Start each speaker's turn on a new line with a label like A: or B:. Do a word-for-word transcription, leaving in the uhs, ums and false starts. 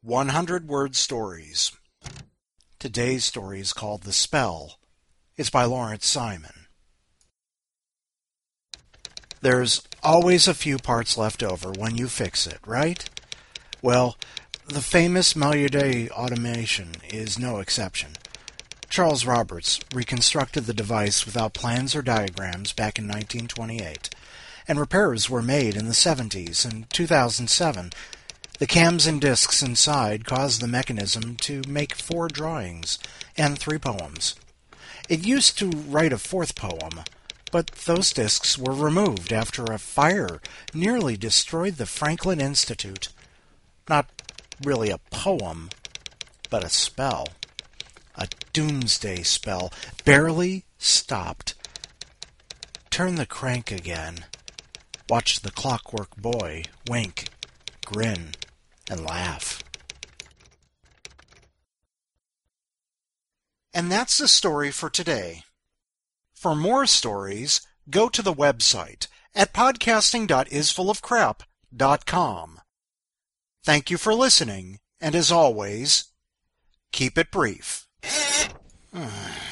A: hundred Word Stories. Today's story is called The Spell. It's by Lawrence Simon. There's always a few parts left over when you fix it, right? Well, the famous Maillard automation is no exception. Charles Roberts reconstructed the device without plans or diagrams back in nineteen twenty-eight, and repairs were made in the seventies and two thousand seven. The cams and discs inside caused the mechanism to make four drawings and three poems. It used to write a fourth poem, but those discs were removed after a fire nearly destroyed the Franklin Institute. Not really a poem, but a spell. A doomsday spell, barely stopped. Turn the crank again. Watch the clockwork boy wink, grin, and laugh. And that's the story for today. For more stories, go to the website at podcasting dot is full of crap dot com. Thank you for listening, and as always, keep it brief.